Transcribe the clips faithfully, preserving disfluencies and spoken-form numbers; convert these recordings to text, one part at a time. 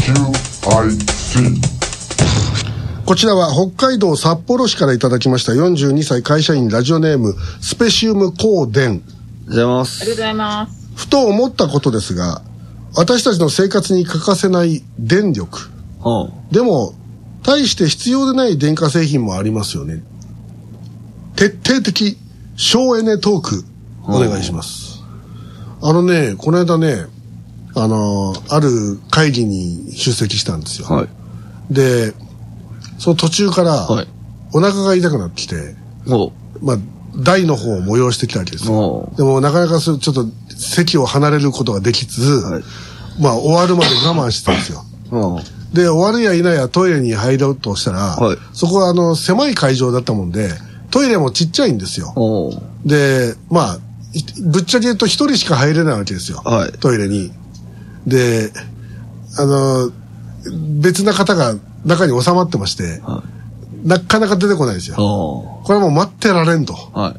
キューアイシー。 こちらは北海道札幌市からいただきましたよんじゅうにさい会社員ラジオネームスペシウム光電。 ありがとうございます。 ありがとうございます。 ふと思ったことですが、私たちの生活に欠かせない電力、 はあ、 でも大して必要でない電化製品もありますよね。徹底的省エネトークお願いします。はあ、あのね、この間ね、あのある会議に出席したんですよ。 はい、 でその途中から、はい、お腹が痛くなってきて、まあ台の方を催してきたわけですよ。でもなかなかちょっと席を離れることができず、はい、まあ終わるまで我慢してたんですよ。で終わるや否やトイレに入ろうとしたら、はい、そこはあの狭い会場だったもんでトイレもちっちゃいんですよ。でまあぶっちゃけ言うと一人しか入れないわけですよ、はい、トイレに。であの別な方が中に収まってまして、はい、なかなか出てこないですよ。これはもう待ってられんと、はい、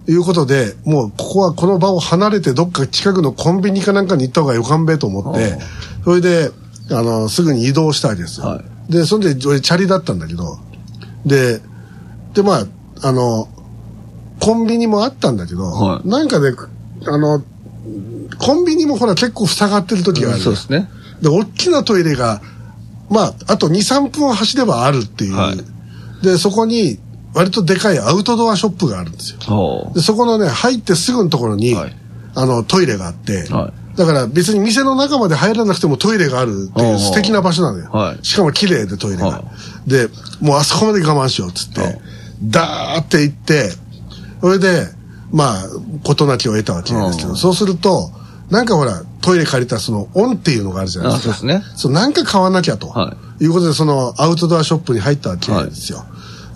いうことでもうここはこの場を離れてどっか近くのコンビニかなんかに行った方がよかんべと思って、それであのすぐに移動したわけですよ。はい、でそれで俺チャリだったんだけど、ででまああのコンビニもあったんだけど、はい、なんかねあのコンビニもほら結構塞がってる時がある、うん、そうですね。で大きなトイレがまああと にさんぷん走ればあるっていう、はい、でそこに割とでかいアウトドアショップがあるんですよ。でそこのね入ってすぐのところに、はい、あのトイレがあって、はい、だから別に店の中まで入らなくてもトイレがあるっていう素敵な場所なのよ。はい、しかも綺麗でトイレが、はい、でもうあそこまで我慢しようっつって、はい、ダーって行ってそれでまあ事なきを得たわけですけど、そうするとなんかほらトイレ借りたそのオンっていうのがあるじゃないですか。そうですね。そうなんか買わなきゃと、はい、いうことでそのアウトドアショップに入ったわけですよ。はい、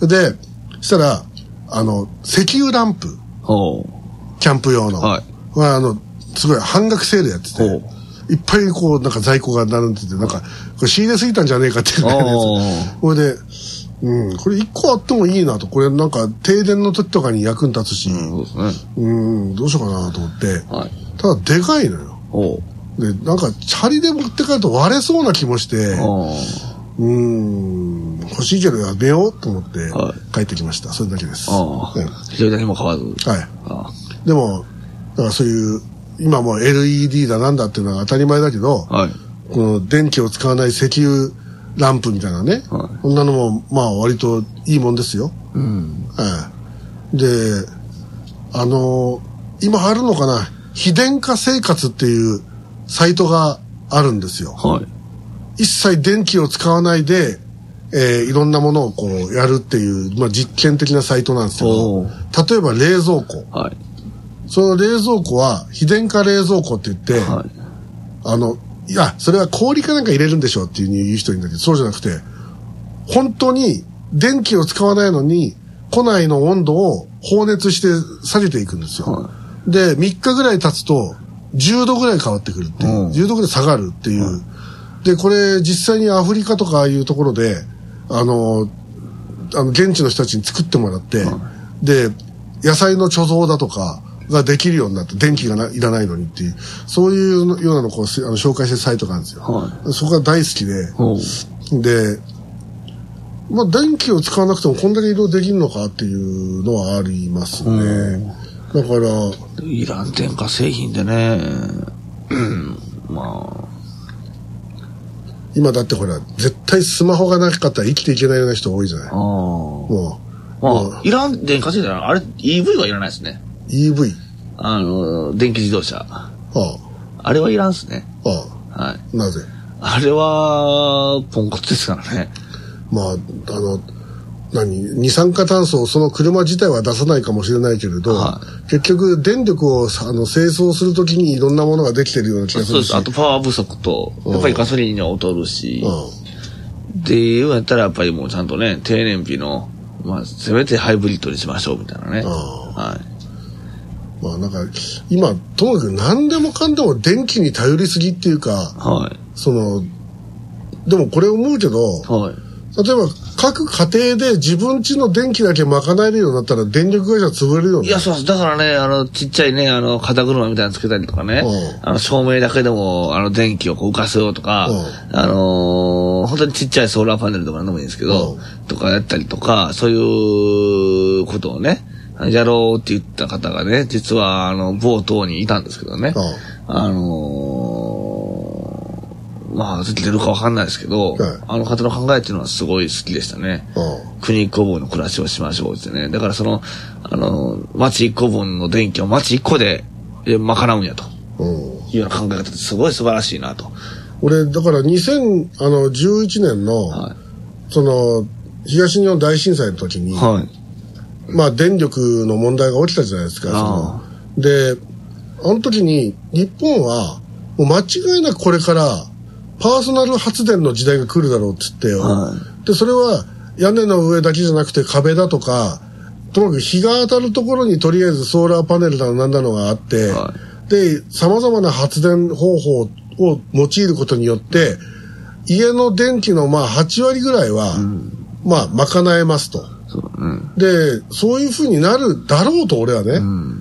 でそしたらあの石油ランプキャンプ用の、はい、あのすごい半額セールやってていっぱいこうなんか在庫が並んでてなんかこれ仕入れすぎたんじゃねえかっていうぐらいのやつ。これでうん、これいっこあってもいいなと。これなんか停電の時とかに役に立つし、うん、そうですね、うん、どうしようかなと思って、はい、ただでかいのよ。でなんかチャリで持って帰ると割れそうな気もして、うーん欲しいけどやめようと思って帰ってきました。それだけです。それだけも買わず。 はい。でもだからそういう今もう エルイーディー だなんだっていうのは当たり前だけど、はい、この電気を使わない石油ランプみたいなね、はい、こんなのもまあ割といいもんですよ。うん、はい、であのー、今あるのかな、非電化生活っていうサイトがあるんですよ。はい、一切電気を使わないで、えー、いろんなものをこうやるっていう、まあ、実験的なサイトなんですけど、例えば冷蔵庫、はい、その冷蔵庫は非電化冷蔵庫って言って、はい、あのいやそれは氷かなんか入れるんでしょっていう言う人いるんだけど、そうじゃなくて本当に電気を使わないのに庫内の温度を放熱して下げていくんですよ。はい、でみっかぐらい経つとじゅうどぐらい変わってくるっていう、うん、じゅうどぐらい下がるっていう、うん、でこれ実際にアフリカとかいうところであのあの現地の人たちに作ってもらって、うん、で野菜の貯蔵だとかができるようになって、電気がないらないのにっていうそういうようなのをこうあの紹介してるサイトがあるんですよ。はい、そこが大好きで、でまあ電気を使わなくてもこんだけ移動できるのかっていうのはありますね。だからイラン電化製品でね、まあ今だってほら絶対スマホがなかったら生きていけないような人多いじゃない。あもう、まあ、もうイラン電化製品あれ イーブイ はいらないですね。 イーブイあの電気自動車、ああ、あれはいらんっすね。ああ、はい。 なぜ？ あれはポンコツですからね。 まああの何二酸化炭素をその車自体は出さないかもしれないけれど、はい、結局電力をあの清掃するときにいろんなものができてるような気がするし、 そうです。あとパワー不足とやっぱりガソリンには劣るし、うん、でいうやったらやっぱりもうちゃんとね低燃費の、まあ、せめてハイブリッドにしましょうみたいなね。はい。 まあなんか今とにかく何でもかんでも電気に頼りすぎっていうか、はい、そのでもこれ思うけど、はい、例えば各家庭で自分家の電気だけ賄えるようになったら電力会社潰れるよね。 いや、そうです。だからね、あの、ちっちゃいね、あの、肩車みたいなのつけたりとかね、うん、あの、照明だけでも、あの、電気をこう浮かせようとか、うん、あのー、本当にちっちゃいソーラーパネルとかなんでもいいんですけど、うん、とかやったりとか、そういうことをね、やろうって言った方がね、実は、あの、某党にいたんですけどね、うん、あのー、まあ、出るかわかんないですけど、はい、あの方の考えっていうのはすごい好きでしたね。うん、国一個分の暮らしをしましょうってね。だからその、あの、町一個分の電気を町一個で賄うんやと。いうような考え方ってすごい素晴らしいなと。 俺、だからにせんじゅういちねんの、はい、その、東日本大震災の時に、はい、まあ、電力の問題が起きたじゃないですか。そので、あの時に日本は、もう間違いなくこれからパーソナル発電の時代が来るだろうって言ってよ。はい、で、それは屋根の上だけじゃなくて壁だとか、ともかく日が当たるところにとりあえずソーラーパネルだのなんだのがあって、はい、で、様々な発電方法を用いることによって、家の電気のまあはちわりぐらいは、うん、まあ賄えますと。そううん、で、そういう風になるだろうと俺はね、うん、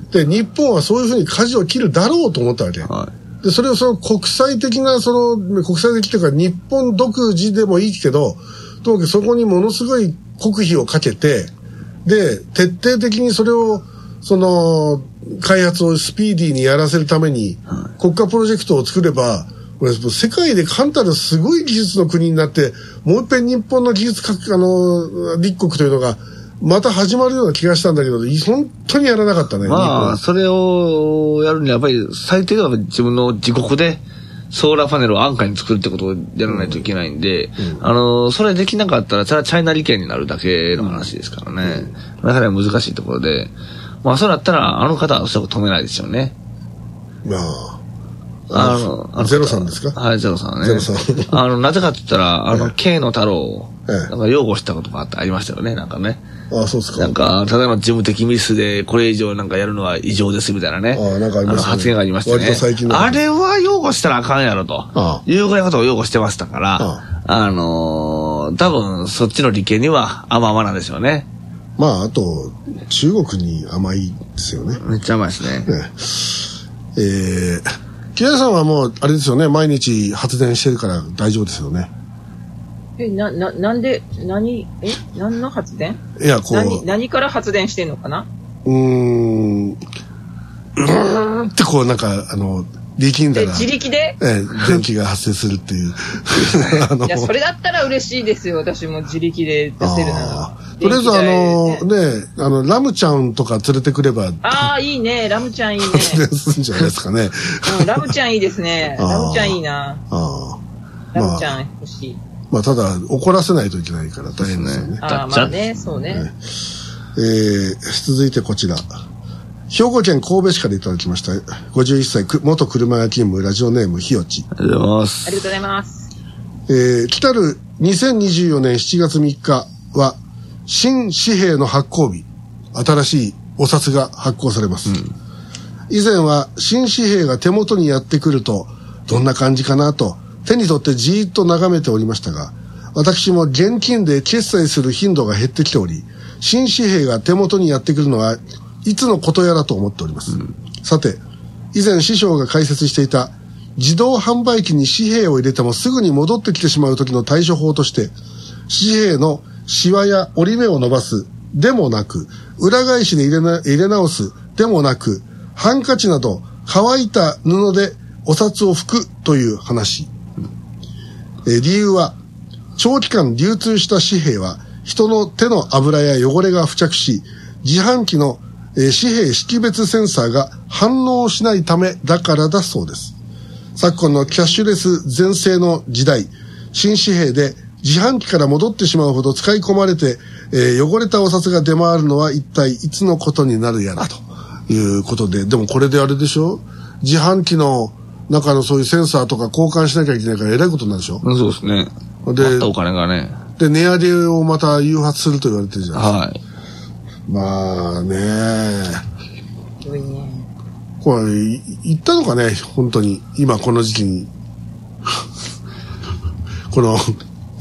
で、日本はそういう風に舵を切るだろうと思ったわけ。はい、で、それをその国際的な、その、国際的というか日本独自でもいいけど、とにかくそこにものすごい国費をかけて、で、徹底的にそれを、その、開発をスピーディーにやらせるために、はい、国家プロジェクトを作れば、世界で簡単なすごい技術の国になって、もう一遍日本の技術各、あの、立国というのが、また始まるような気がしたんだけど、本当にやらなかったね。 まあ、それをやるにはやっぱり、最低では自分の自国で、ソーラーパネルを安価に作るってことをやらないといけないんで、うんうん、あの、それできなかったら、それはチャイナ利権になるだけの話ですからね。うん、だから難しいところで、まあ、そうだったら、あの方はおそらく止めないですよね。 まあ。 あの、あのゼロさんですか？ はい、ゼロさんね。 ゼロさん。 あの、なぜかって言ったら、あの、K の太郎を、なんか擁護したことがあってありましたよね、なんかね。 ああ、そうですか。 なんか、ただの事務的ミスで、これ以上なんかやるのは異常ですみたいなね。 ああ、なんかありましたね。あの発言がありましたね。 割と最近の。 あれは擁護したらあかんやろと。ああいうぐらいのことを擁護してましたから、あ, あ, あのー、多分そっちの利権には甘々なんでしょうね。 まあ、あと、中国に甘いですよね。 めっちゃ甘いですね。 ねえー、木谷さんはもう、あれですよね、毎日発電してるから大丈夫ですよね。 え、な、な、なんで、何、え、何の発電？ いや、こう。 何、何から発電してんのかな？ うーん、うーんってこう、なんか、あの、力んだら。 自力で？ ええ、電気が発生するっていう。 あのいや、それだったら嬉しいですよ、私も自力で出せるなら。 とりあえず、あの、ね、あの、ラムちゃんとか連れてくれば。 ああ、いいね、ラムちゃんいいね。 発電するんじゃないですかね。 うん、ラムちゃんいいですね。ラムちゃんいいな。ああ。ラムちゃん欲しい。 まあ、ただ、怒らせないといけないから大変ですよね。 ああ、まあね、そうね。ねえー、続いてこちら。兵庫県神戸市からいただきました。ごじゅういっさい、元車屋勤務、ラジオネーム、ひよち。 ありがとうございます。 ありがとうございます。 えー、来たるにせんにじゅうよねんしちがつみっかは、新紙幣の発行日。新しいお札が発行されます。うん、以前は、新紙幣が手元にやってくると、どんな感じかなと、手に取ってじーっと眺めておりましたが、私も現金で決済する頻度が減ってきており、新紙幣が手元にやってくるのはいつのことやらと思っております。うん、さて、以前師匠が解説していた自動販売機に紙幣を入れてもすぐに戻ってきてしまう時の対処法として、紙幣のシワや折り目を伸ばすでもなく、裏返しで入れな、入れ直すでもなく、ハンカチなど乾いた布でお札を拭くという話。うん、え理由は、長期間流通した紙幣は人の手の油や汚れが付着し、自販機の紙幣識別センサーが反応しないためだからだそうです。昨今のキャッシュレス全盛の時代、新紙幣で自販機から戻ってしまうほど使い込まれて、えー、汚れたお札が出回るのは一体いつのことになるやらということで、でもこれであれでしょ？自販機の中のそういうセンサーとか交換しなきゃいけないからえらいことになるでしょ？ そうですね。で、あったお金がね。 で、値上げをまた誘発すると言われてるじゃないですか。 はい。 まあねひどいね。 これ言ったのかね、本当に今この時期にこの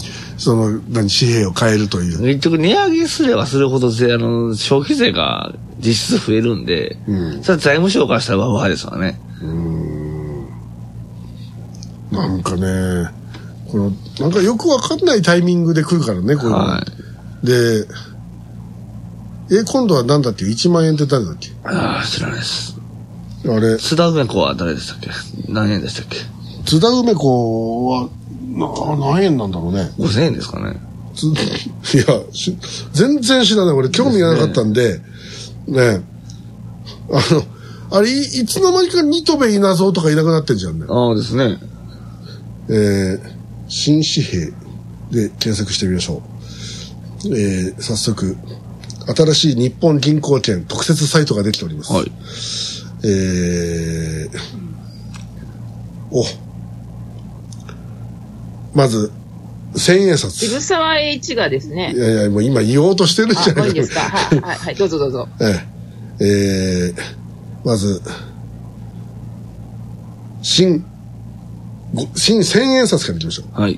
その、何、紙幣を変えるという。 結局値上げすればするほど、あの、消費税が実質増えるんで、うん、それは財務省からしたらわわですわね。うーん。 なんかね、この、なんかよくわかんないタイミングで来るからね、これ。はい。で、え、今度は何だっけ ?いちまんえんって誰だっけ？ ああ、知らないです。 あれ。 津田梅子は誰でしたっけ？何円でしたっけ？ 津田梅子は、な、何円なんだろうね。 ごせんえんですかね。 つ、いや、全然知らない。俺興味がなかったんで、ね、ねあの、あれ、い, いつの間にかニトベ稲造とかいなくなってんじゃんね。 ああですね。 えー、新紙幣で検索してみましょう。えー、早速、新しい日本銀行券特設サイトができております。はい。えー、お、まず、千円札。 渋沢栄一がですね。 いやいや、もう今言おうとしてるじゃないですか。はい、はい、はい、どうぞどうぞ。 ええ、えー、まず、新、新千円札からいきましょう。はい。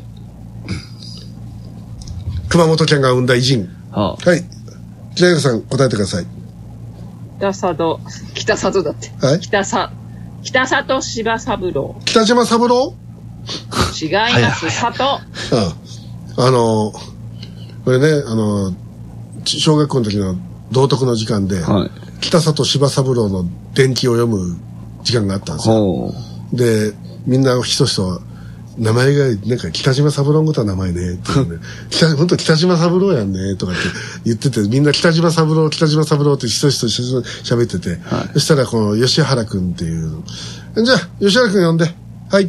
熊本県が生んだ偉人。はあ、はい。北山さん、答えてください。 北佐渡、北佐渡だって。はい。北さ、北里柴三郎。 北島三郎違います、佐渡。ああ、あの、これね、あの、小学校の時の道徳の時間で、はい、北里柴三郎の伝記を読む時間があったんですよ。で、みんなひそひそ、名前が、なんか北島三郎のことは名前ね、っていうね。北、本当北島三郎やんね、とかって言ってて、みんな北島三郎、北島三郎ってひそひそ喋ってて、はい、そしたらこの吉原くんっていう、じゃあ、吉原くん呼んで、はい。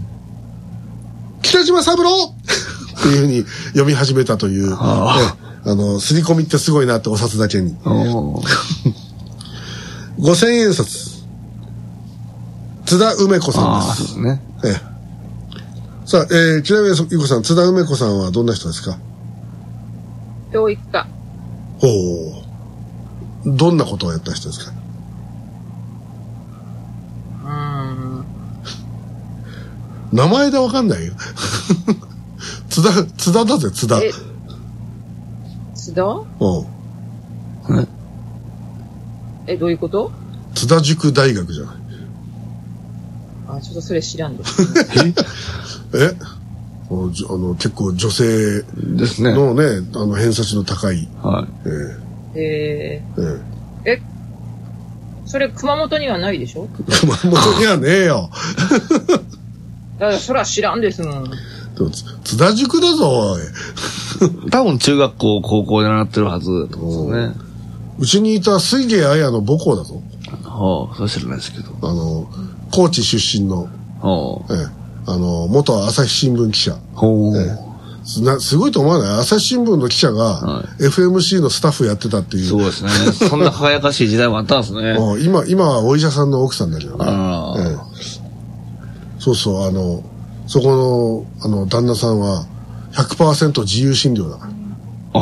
北島三郎っていうふうに読み始めたという、あ, あの、刷り込みってすごいなってお札だけに。五千円札。津田梅子さんです。あ、そうですね。ええ、さあ、えー、ちなみにゆこさん、津田梅子さんはどんな人ですか？ 教育家。 ほう。どんなことをやった人ですか？うーん。名前でわかんないよ。津田、津田だぜ、津田。え、 津田？うん。え、どういうこと？ 津田塾大学じゃない。 あ、ちょっとそれ知らんです、ね。 ええあの結構女性ですねのね、あの偏差値の高い。はい。えー、 えー、えー、え、それ熊本にはないでしょ？ 熊本にはねえよ。 だからそれは知らんですもん。 津田塾だぞ、おい。 多分中学校、高校で習ってるはずだと思うんですよね。 うちにいた水芸綾の母校だぞ。 はあ、そう知らないですけど。 あの、高知出身の、はあ、ええ、あの、元朝日新聞記者。ほう、ええ、す, なすごいと思わない？朝日新聞の記者が、はい、エフエムシー のスタッフやってたっていう。 そうですね。そんな輝かしい時代もあったんですね。 今、今はお医者さんの奥さんだけどね。あ、ええ、そうそう、あの、そこの、あの、旦那さんは ひゃくパーセント 自由診療だから。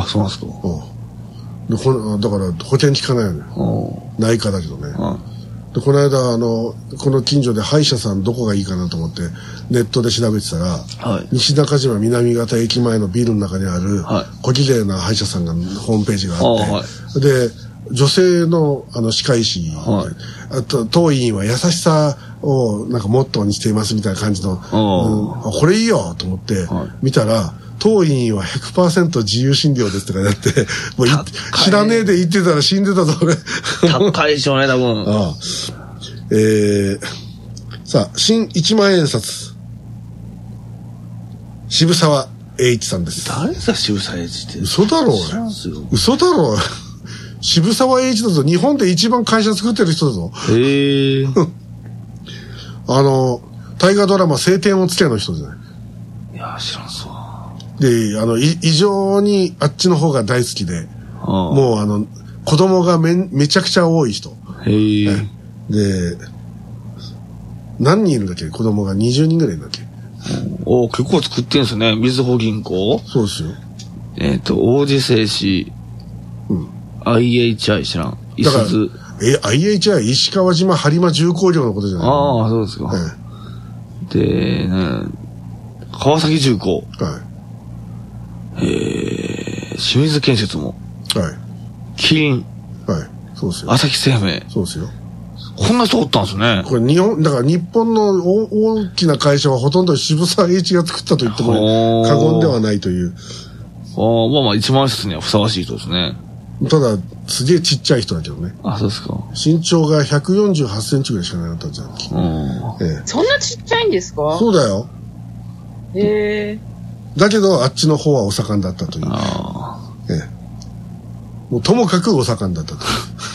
あ、そうなんですか。 うん。で、こだから保険効かないよね。内科だけどね。で、この間、あの、この近所で歯医者さんどこがいいかなと思って、ネットで調べてたら、はい、西中島南方駅前のビルの中にある、はい、小綺麗な歯医者さんがホームページがあって、はい、で、女性の、あの、歯科医師、はい、あと、当院は優しさを、なんかモットーにしていますみたいな感じの、うん、これいいよと思って、はい、見たら、当院は ひゃくパーセント 自由診療ですとかやって、もう知らねえで言ってたら死んでたぞ、俺。 高いでしょうね、多分。ああ、 えー、さあ、新いちまん円札。渋沢栄一さんです。 誰ですか、渋沢栄一って。 嘘だろ、嘘だろ。渋沢栄一だぞ。日本で一番会社作ってる人だぞ。へえ。あの、大河ドラマ、青天を衝けの人じゃない。 いや、知らんそう。 で、あの、い異常にあっちの方が大好きで、ああ、もうあの、子供がめ、めちゃくちゃ多い人。へえ。で、何人いるんだっけ？子供がにじゅうにんぐらいいるんだっけ？ おお、結構作ってんですね。みずほ銀行？ そうですよ。 えっ、ー、と、王子製紙、うん、アイエイチアイ 知らん。いすず。 え、アイエイチアイ 石川島播磨重工業のことじゃない？ ああ、そうですか。ええ、で、ね、川崎重工。はい。 えー、清水建設も。 はい。 キリン。 はい。そうですよ。 朝日生命。 そうですよ。 こんな人おったんですね。 これ日本、だから日本の大きな会社はほとんど渋沢栄一が作ったと言っても過言ではないという。 ああ、まあまあ一番室にはふさわしい人ですね。 ただ、すげえちっちゃい人だけどね。 あ、そうですか。 身長がひゃくよんじゅうはちセンチぐらいしかなかったんじゃん。 ええ、そんなちっちゃいんですか？ そうだよ。 へえ。 だけど、あっちの方はお盛んだったという。 あええ。もうともかくお盛んだったという。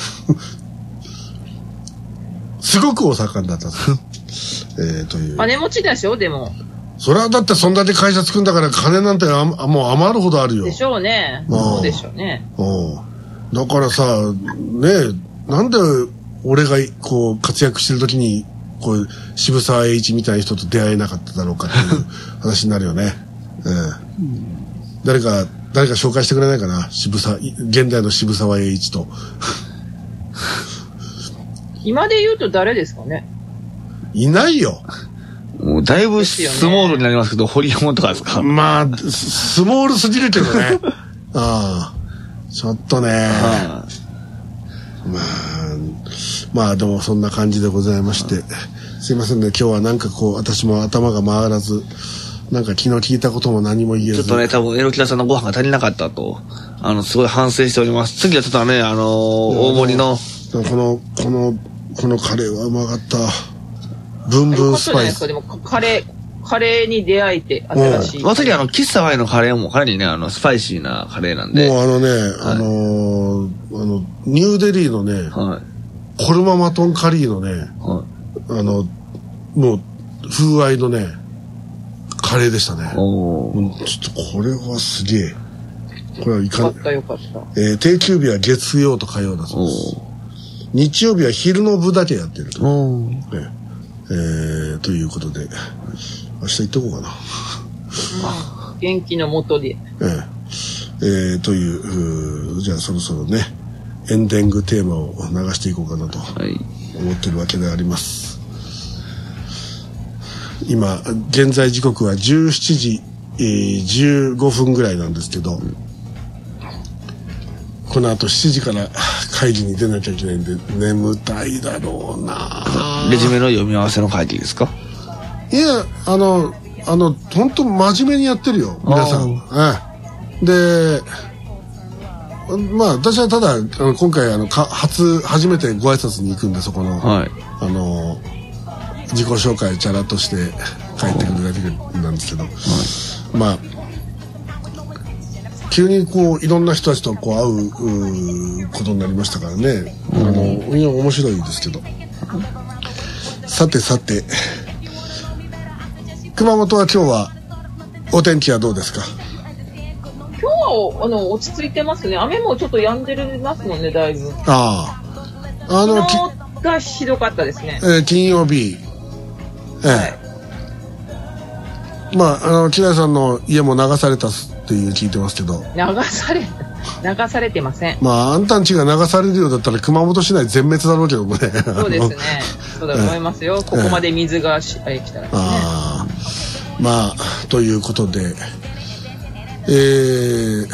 すごくお盛んだったという。ええ、という。 金持ちでしょ、でも。 それはだってそんだけ会社作るんだから金なんてあもう余るほどあるよ。 でしょうね。そうでしょうね。 うん。だからさ、ねえ、なんで俺がこう活躍してる時に、こう、渋沢栄一みたいな人と出会えなかっただろうかっていう話になるよね。ええ、誰か、誰か紹介してくれないかな、渋沢、現代の渋沢栄一と。 今で言うと誰ですかね？ いないよ。 もうだいぶスモールになりますけど、ホリエモンとかですか？ まあ、スモールすぎるけどね。ああ、ちょっとね。はあ、まあ、まあでもそんな感じでございまして、はあ、すいませんね、今日はなんかこう、私も頭が回らず、なんか昨日聞いたことも何も言えず。 ちょっとね、多分エロキラさんのご飯が足りなかったと、あの、すごい反省しております。次はちょっとね、あのー、大盛りの。 この、この、このカレーはうまかった。ブンブンスパイス。 でもカレー、カレーに出会えて新しい。 まさにあの、喫茶ワイのカレーもかなりね、あの、スパイシーなカレーなんで。 もうあのね、はい、あのー、あの、ニューデリーのね、はい、コルママトンカリーのね、はい、あの、もう、風合いのね、カレーでしたね。おー。ちょっとこれはすげえ。これはいかん。 よかったよかった。 えー、定休日は月曜と火曜だそうです。日曜日は昼の部だけやってると。おー。えーえー、ということで、明日行っとこうかな。 うん、元気のもとで。 えー、えー、という、うじゃあそろそろね、エンディングテーマを流していこうかなと思ってるわけであります。はい、今、現在時刻はじゅうしちじ、えー、じゅうごふんぐらいなんですけど、うん、この後しちじから会議に出なきゃいけないんで眠たいだろうな。 レジュメの読み合わせの会議ですか？ いや、あのあの本当真面目にやってるよ皆さん。ええ、でまあ私はただあの今回あのか初初めてご挨拶に行くんで、そこの、はい、あの自己紹介チャラッとして帰ってくるだけなんですけど、はい、まあ急にこういろんな人たちとこう会う、うことになりましたからね、うん、あのいや面白いですけど、さてさて熊本は今日はお天気はどうですか？ 今日はあの落ち着いてますね。雨もちょっと止んでるますもんね、だいぶ。 ああ、あの昨日がひどかったですね。 えー、金曜日、えーはい、まああの木田さんの家も流されたっていう聞いてますけど。 流され流されてません。 まああんたん家が流されるようだったら熊本市内全滅だろうけどもね。 そうですね。そうだと思いますよ。えー、ここまで水がし、えー、来たらですね。 あまあということで、えー、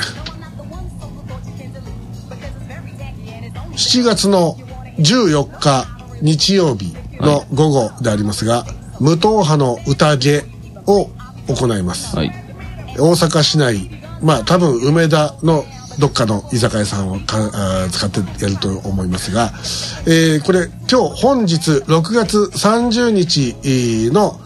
しちがつのじゅうよっか日曜日の午後でありますが、はい、無党派の宴を行います。はい、大阪市内、まあ多分梅田のどっかの居酒屋さんをかあ使ってやると思いますが、えー、これ今日本日ろくがつさんじゅうにちの、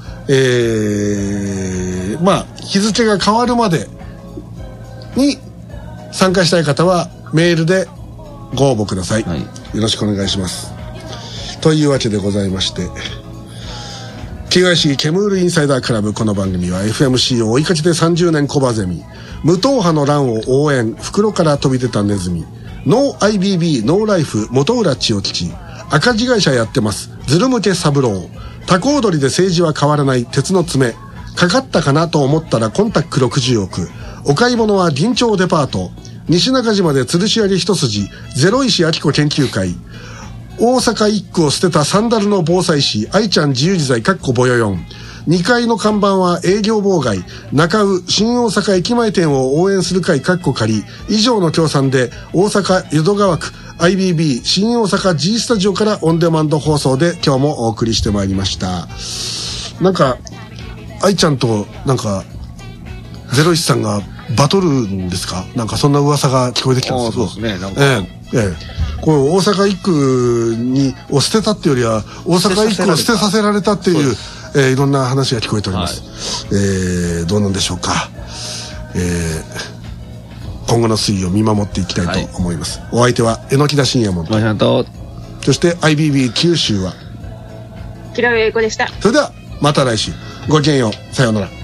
えー、まあ日付が変わるまでに参加したい方はメールでご応募ください。はい、よろしくお願いします。というわけでございまして、木返しケムールインサイダークラブ、この番組は エフエムシー を追いかけてさんじゅうねん小バゼミ、無党派の乱を応援、袋から飛び出たネズミ、ノー アイビービー ノーライフ元浦千代吉、赤字会社やってますズル向け三郎、タコ踊りで政治は変わらない鉄の爪、かかったかなと思ったらコンタックろくじゅうおく、お買い物は銀町デパート、西中島で吊るし上げ一筋ゼロ石明子研究会、大阪一区を捨てたサンダルの防災士愛ちゃん自由自在かっこぼよよん、 にかいの看板は営業妨害、中尾新大阪駅前店を応援する会かっこ仮、以上の協賛で大阪淀川区 アイビービー 新大阪 G スタジオからオンデマンド放送で今日もお送りしてまいりました。なんか愛ちゃんとなんかゼロイチさんがバトるんですか？なんかそんな噂が聞こえてきたんですけど。 そうですね。なんかええええ、これ大阪一区にを捨てたっていうよりは大阪一区を捨てさせられたっていう、えー、いろんな話が聞こえております。はい、えー、どうなんでしょうか。えー、今後の推移を見守っていきたいと思います。はい、お相手は榎田信也門と、そして アイビービー 九州は平上英子でした。 それではまた来週ごきげんよう、さようなら。